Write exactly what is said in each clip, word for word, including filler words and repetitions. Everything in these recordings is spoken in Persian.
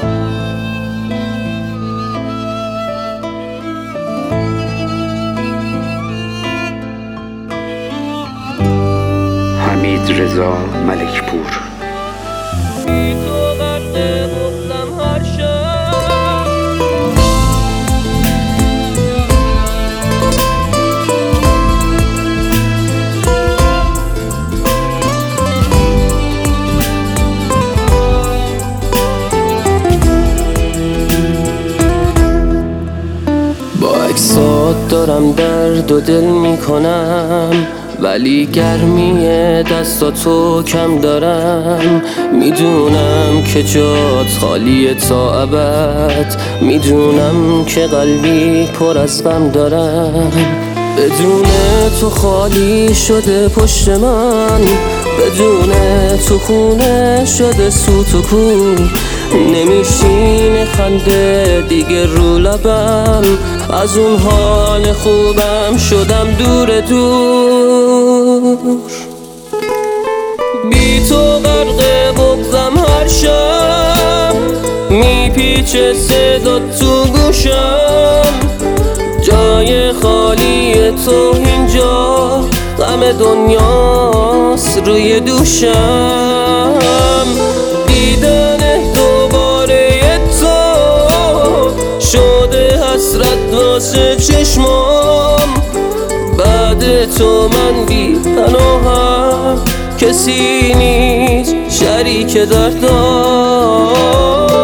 حمیدرضا ملکپور. با عکسات دارم درد و دل میکنم، ولی گرمی دستاتو کم دارم. میدونم که جات خالیه تا ابد، میدونم که قلبی پر از غم دارم. بدون تو خالی شده پشت من، بدون تو خونه شده سوت و کور. نمیشینه خنده دیگه رو لبم، از اون حال خوبم شدم دور دور. بی تو غرق بغضم هر شب، میپیچه صدا تو گوشم. جای خالی تو اینجا، غم دنیاست روی دوشم. دیدن دوباره تو شده حسرت واسه چشمام. بعد تو من بی پناهم، کسی نیست شریک دردام.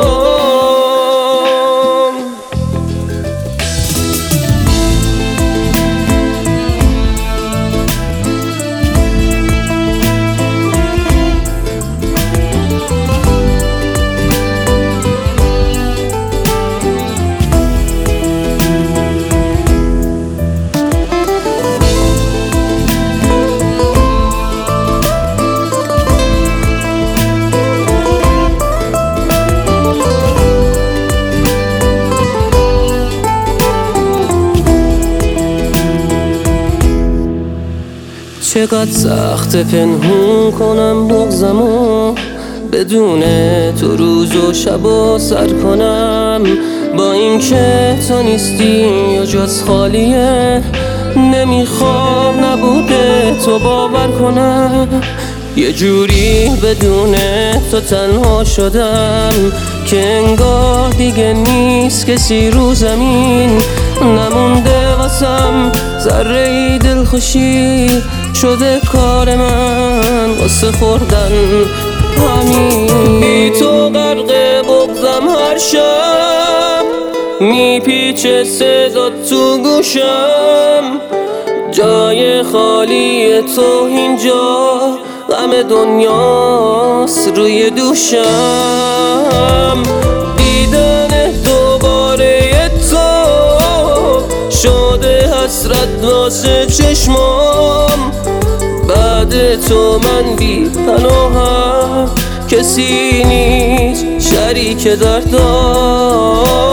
چقدر سخت پنهون کنم بغضمو، بدون تو روز و شب و سر کنم. با این که تو نیستی یا جز خالیه، نمیخوام نبوده تو باور کنم. یه جوری بدون تو تنها شدم، که انگار دیگه نیست کسی رو زمین. نمونده واسم ذره ای دلخوشی، شده کار من واسه خوردن همین. بی تو غرق بغضم هر شب، میپیچه صدا تو گوشم. جای خالی تو اینجا، غم دنیاست روی دوشم. دیدن دوباره تو شده حسرت واسه چشمام. بعد تو من بی پناهم، کسی نیست شریک دردام.